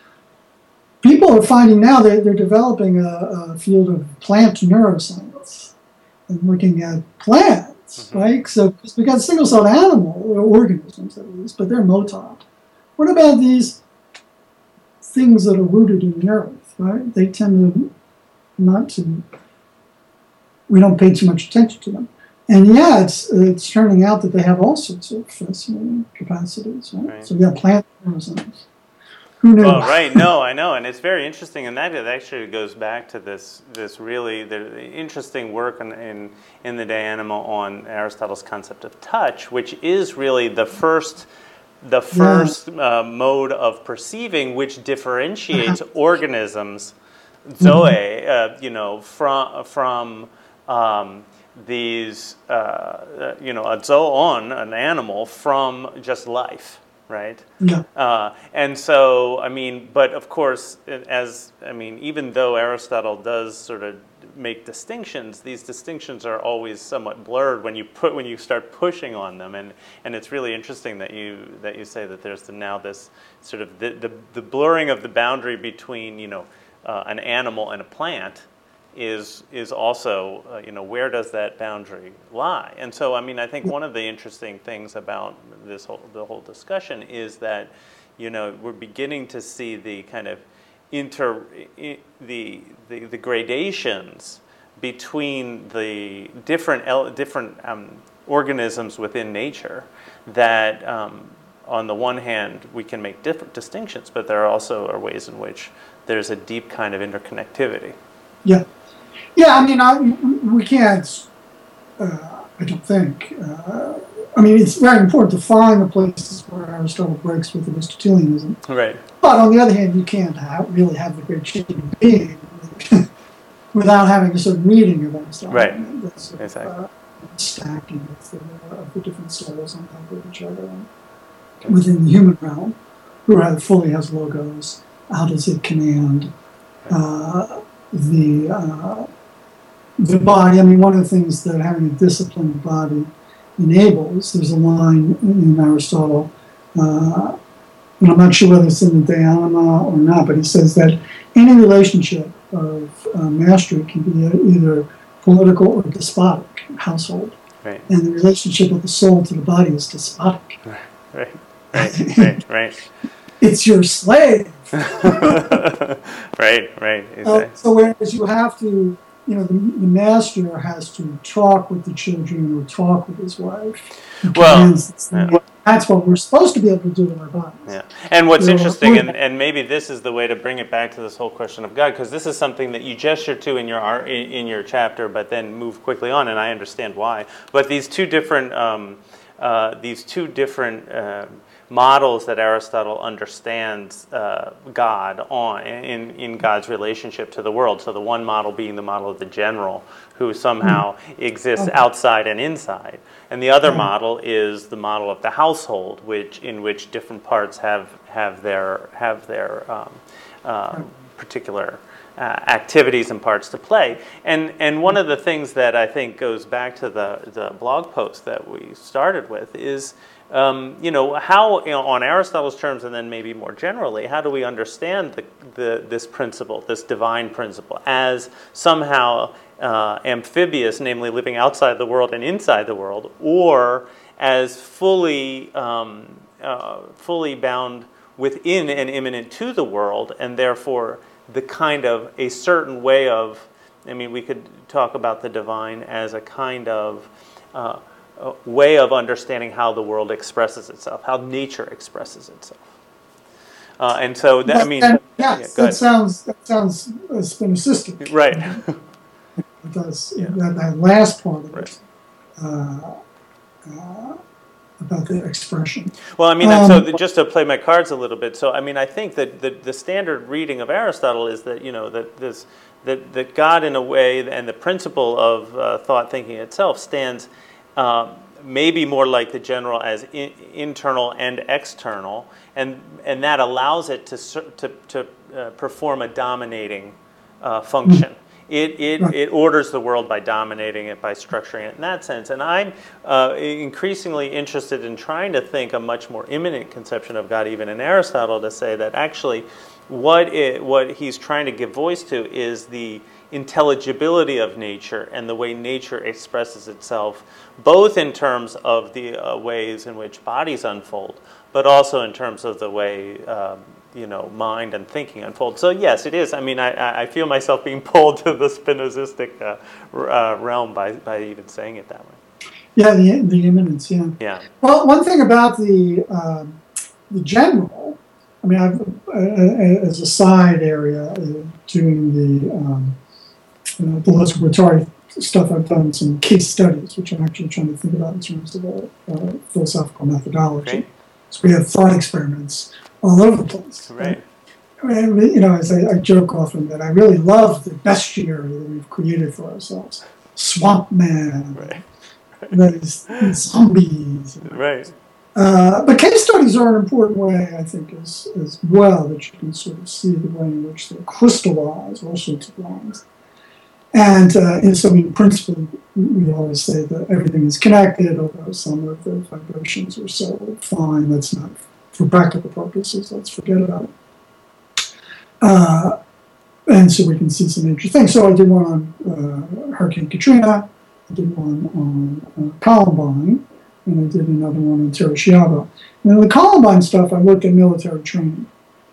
People are finding now that they're developing a, a field of plant neuroscience and looking at plants motards, mm-hmm. right? So we got single-celled animal or organisms at least, but they're motard. What about these things that are rooted in the earth, right? They tend to not to. We don't pay too much attention to them, and yeah, it's it's turning out that they have all sorts of fascinating capacities, right? right. So yeah, plant organisms. Who knows? Well, right. No, I know, and it's very interesting, and that actually goes back to this this really the interesting work in in, in the De Anima on Aristotle's concept of touch, which is really the first the first yeah. uh, mode of perceiving, which differentiates organisms, zoe, uh, you know, from from um, these uh, you know a zoon, an animal, from just life. Right. Yeah. Uh, and so, I mean, but of course, as I mean, even though Aristotle does sort of make distinctions, these distinctions are always somewhat blurred when you put when you start pushing on them. And, and it's really interesting that you that you say that there's the, now this sort of the, the the blurring of the boundary between you know uh, an animal and a plant is is also uh, you know where does that boundary lie? And so I mean I think one of the interesting things about this whole the whole discussion is that you know we're beginning to see the kind of inter I, the, the the gradations between the different different um, organisms within nature that um, on the one hand we can make different distinctions, but there also are ways in which there's a deep kind of interconnectivity. Yeah. Yeah, I mean, I, we can't, uh, I don't think, uh, I mean, it's very important to find the places where Aristotle breaks with Aristotelianism. Right. But on the other hand, you can't have, really have the great shape of being without having a certain reading of Aristotle. Right, That's, exactly. Uh, stacking of the, of the different souls on top of each other and within the human realm. Who fully has logos? How does it command uh, the... Uh, The body, I mean, one of the things that having a disciplined body enables, there's a line in Aristotle, uh, and I'm not sure whether it's in the De Anima or not, but he says that any relationship of uh, mastery can be either political or despotic household. Right. And the relationship of the soul to the body is despotic. Right, right, right, right. right. It's your slave. right, right. Exactly. Uh, so whereas you have to, you know, the, the master has to talk with the children or talk with his wife. Well, yeah. That's what we're supposed to be able to do in our bodies. Yeah. And what's you interesting, know, and, and maybe this is the way to bring it back to this whole question of God, because this is something that you gesture to in your art, in, in your chapter, but then move quickly on, and I understand why. But these two different, um, uh, these two different. Uh, models that Aristotle understands uh, God on in, in God's relationship to the world. So the one model being the model of the general who somehow mm-hmm. exists outside and inside. And the other mm-hmm. model is the model of the household, which in which different parts have have their have their um, uh, particular uh, activities and parts to play. And and one of the things that I think goes back to the, the blog post that we started with is Um, you know, how, you know, on Aristotle's terms and then maybe more generally, how do we understand the, the, this principle, this divine principle, as somehow uh, amphibious, namely living outside the world and inside the world, or as fully, um, uh, fully bound within and immanent to the world, and therefore the kind of a certain way of, I mean, we could talk about the divine as a kind of uh, a way of understanding how the world expresses itself, how nature expresses itself. Uh, and so, that, I mean... And, yeah, yeah that, sounds, that sounds spinocistic. Right. It does. Yeah. That, that last part of right. it, uh, uh, about the expression. Well, I mean, um, so the, just to play my cards a little bit, so, I mean, I think that the, the standard reading of Aristotle is that, you know, that this... That, that God, in a way, and the principle of uh, thought thinking itself stands Um, maybe more like the general as in, internal and external, and and that allows it to to, to uh, perform a dominating uh, function. It it it orders the world by dominating it, by structuring it in that sense. And I'm uh, increasingly interested in trying to think a much more immanent conception of God, even in Aristotle, to say that actually what it, what he's trying to give voice to is the intelligibility of nature and the way nature expresses itself, both in terms of the uh, ways in which bodies unfold, but also in terms of the way um, you know mind and thinking unfold. So yes, it is. I mean, I, I feel myself being pulled to the Spinozistic uh, uh, realm by, by even saying it that way. Yeah, the the immanence. Yeah. Yeah. Well, one thing about the um, the general, I mean, I've, uh, as a side area, uh, doing the um, uh, the less rhetoric stuff, I've done some case studies, which I'm actually trying to think about in terms of a, uh, philosophical methodology. Right. So we have thought experiments all over the place. Right. And, you know, as I, I joke often that I really love the bestiary that we've created for ourselves. Swamp man, Right. there's zombies. Right. Uh, but case studies are an important way, I think, as, as well, that you can sort of see the way in which they crystallize all sorts of lines. And, uh, and so, in principle, we always say that everything is connected, although some of the vibrations are so fine, let's not, for practical purposes, let's forget about it. Uh, and so we can see some interesting things. So I did one on uh, Hurricane Katrina, I did one on uh, Columbine, and I did another one on Terra Schiavo. And in the Columbine stuff, I looked at military training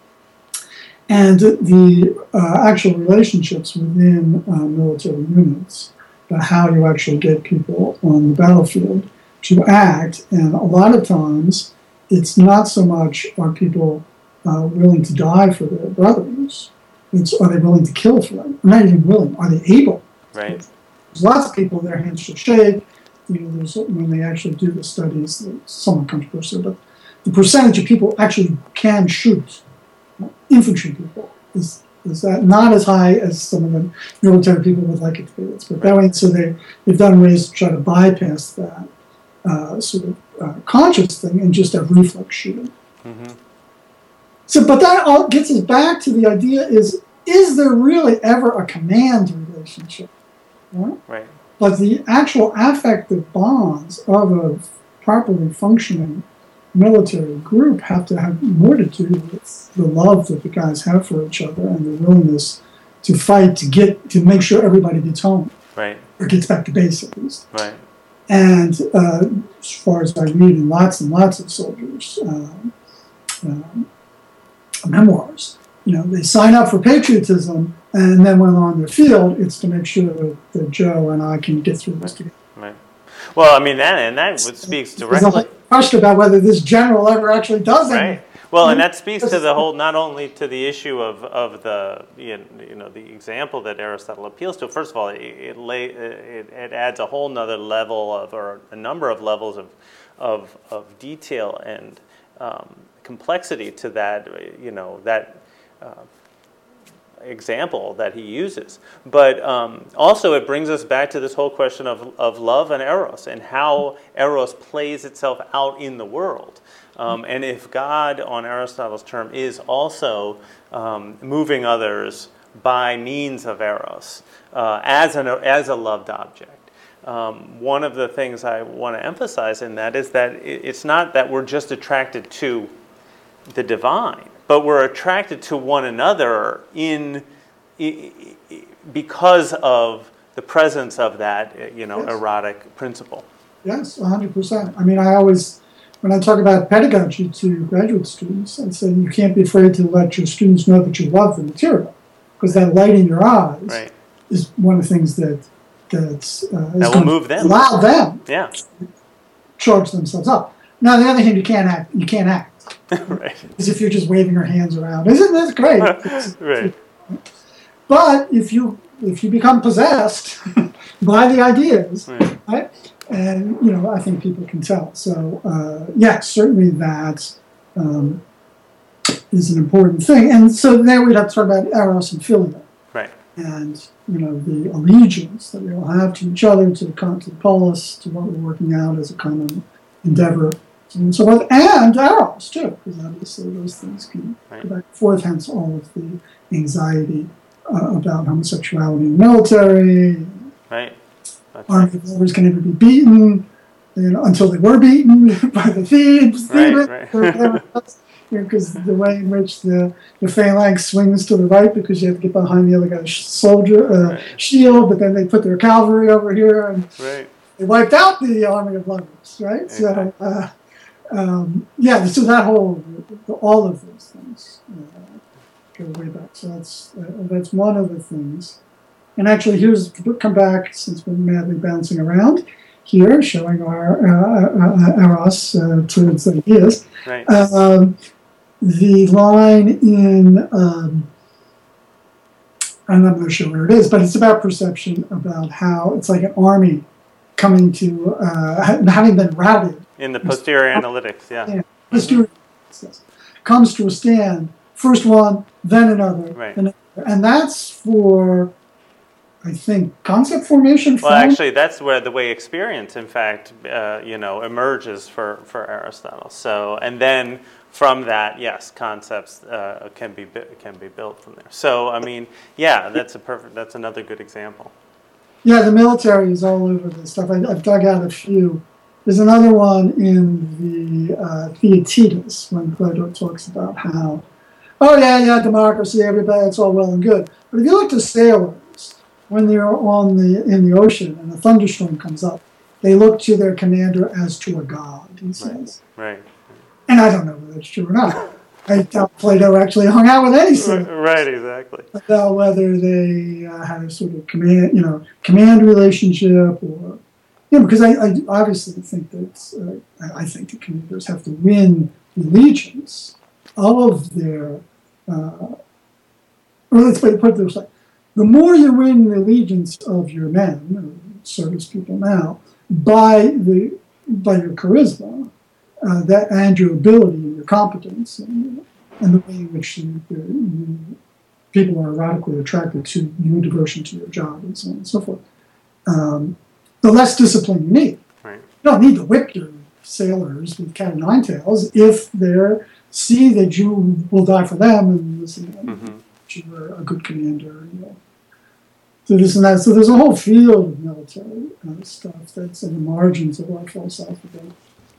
and the uh, actual relationships within uh, military units, about how you actually get people on the battlefield to act. And a lot of times, it's not so much are people uh, willing to die for their brothers, it's are they willing to kill for them? Not even willing, are they able? Right. There's lots of people, their hands should shake. You know, there's, when they actually do the studies, it's somewhat controversial, but the percentage of people actually can shoot, infantry people, is is that not as high as some of the military people would like it to be. Let's put it that way. So they, they've done ways to try to bypass that uh, sort of uh, conscious thing and just have reflex shooting. Mm-hmm. So, but that all gets us back to the idea is, is there really ever a command relationship? Right? Right. But the actual affective bonds of a properly functioning military group have to have more to do with the love that the guys have for each other and the willingness to fight to get to make sure everybody gets home, Right. or gets back to base at least. Right. And uh, as far as I read in lots and lots of soldiers' um, um, memoirs, you know, they sign up for patriotism, and then when they're on the field, it's to make sure that, that Joe and I can get through this together. Right. Well, I mean, that and that speaks directly. There's a question about whether this general ever actually does anything. Right. Well, and that speaks to the whole, not only to the issue of, of the, you know, the example that Aristotle appeals to. First of all, it it, lay, it, it adds a whole nother level of, or a number of levels of, of, of detail and um, complexity to that, you know, that uh, example that he uses. But um, also it brings us back to this whole question of, of love and eros and how eros plays itself out in the world. Um, and if God, on Aristotle's term, is also um, moving others by means of eros uh, as, an, as a loved object. Um, one of the things I want to emphasize in that is that it's not that we're just attracted to the divine, but we're attracted to one another in, because of the presence of that, you know, yes. erotic principle. Yes, one hundred percent. I mean, I always, when I talk about pedagogy to graduate students, I say you can't be afraid to let your students know that you love the material, because that light in your eyes right. is one of the things that that's, uh, that will move them, allow them yeah. to charge themselves up. Now, on the other hand, you can't act. You can't act. Right. As if you're just waving your hands around. Isn't that great? Right. But if you if you become possessed by the ideas, right. right? And you know, I think people can tell. So uh, yeah, certainly that um, is an important thing. And so then we'd have to talk about eros and philia, right? And you know, the allegiance that we all have to each other, to the to the polis, to what we're working out as a common endeavor. And so forth, and eros too, because obviously those things can right. go back and forth. Hence, all of the anxiety uh, about homosexuality in the military. Right. That's Army right. members can never be beaten, you know, until they were beaten by the Thebes. Right, Thebes right. or whatever else. because the way in which the, the phalanx swings to the right because you have to get behind the other guy's soldier uh, right. shield, but then they put their cavalry over here and Right. they wiped out the army of lovers, right? Exactly. So, uh, um, yeah, so that whole, all of those things uh, go way back. So that's uh, that's one of the things. And actually, here's come back since we're madly bouncing around here, showing our uh, uh, our us uh, towards ideas. Right. Um, the line in um, I'm not sure where it is, but it's about perception, about how it's like an army coming to uh, having been routed. In the posterior analytics, yeah. yeah posterior analysis, comes to a stand. First one, then another, Right. then another. And that's for, I think, concept formation. Well, form? actually, that's where the way experience, in fact, uh, you know, emerges for, for Aristotle. So, and then from that, yes, concepts uh, can be can be built from there. So, I mean, yeah, that's a perfect. That's another good example. Yeah, the military is all over this stuff. I, I've dug out a few. There's another one in the uh, Theaetetus when Plato talks about how, oh yeah, yeah, democracy, everybody, it's all well and good. But if you look to sailors, when they're on the in the ocean and a thunderstorm comes up, they look to their commander as to a god, he says. Right. Right. And I don't know whether that's true or not. I doubt Plato actually hung out with any sailor. Right, exactly. About whether they uh, had a sort of command, you know, command relationship, or you know, because I, I obviously think that uh, I think the commanders have to win the allegiance of their. Uh, or let's put it this way: the more you win the allegiance of your men, or service people now, by the by your charisma, uh, that and your ability and your competence and, and the way in which you, you, people are radically attracted to your devotion to your job and so on and so forth, um, the less discipline you need. Right. You don't need to whip your sailors with cat and nine tails if they see that you will die for them and listen, Mm-hmm. that you are a good commander. You know. So this and that. So there's a whole field of military uh, stuff that's in the margins of our philosophical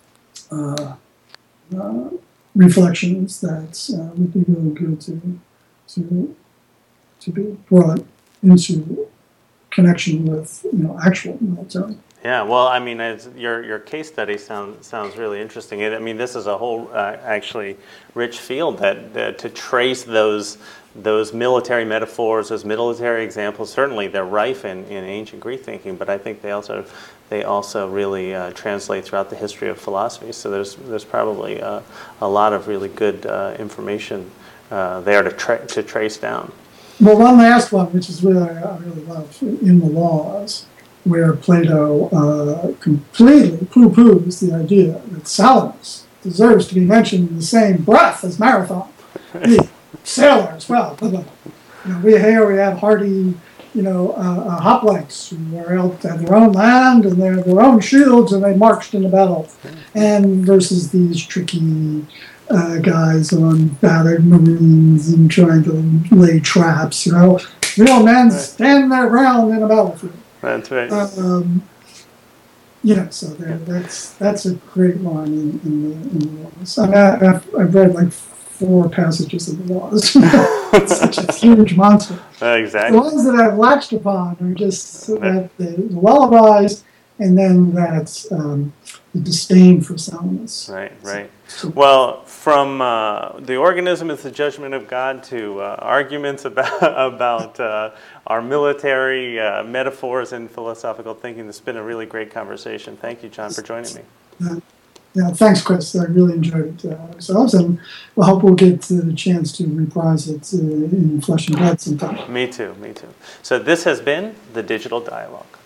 uh, uh, reflections that uh, would be really good to to to be brought into connection with, you know, actual military. Yeah, well, I mean, as your your case study sounds sounds really interesting. I mean, this is a whole uh, actually rich field that, that to trace those those military metaphors, those military examples. Certainly, they're rife in, in ancient Greek thinking, but I think they also they also really uh, translate throughout the history of philosophy. So there's there's probably uh, a lot of really good uh, information uh, there to tra- to trace down. Well, one last one, which is really I really love, in the Laws, where Plato uh, completely poo-poos the idea that Salamis deserves to be mentioned in the same breath as Marathon. The sailors, well, blah, blah. You know, we here we have hardy, you know, uh, uh, hoplites who are out at their own land and they have their own shields and they marched into battle, and versus these tricky uh, guys on battered marines and trying to lay traps. You know, real men stand their ground in a battlefield. That's right. Um, you know, so there, that's that's a great line in, in the in the Laws. I mean, I, I've, I've read like four passages of the Laws. It's such a huge monster. Exactly. The ones that I've latched upon are just that the, the lullabies, and then that um, the disdain for Salamis. Right, right. Well, from uh, the organism is the judgment of God to uh, arguments about about uh, our military uh, metaphors and philosophical thinking, this has been a really great conversation. Thank you, John, for joining me. Uh, yeah, thanks, Chris. I really enjoyed it uh, ourselves, and we hope we'll get the chance to reprise it uh, in flesh and blood sometime. Me too, me too. So this has been The Digital Dialogue.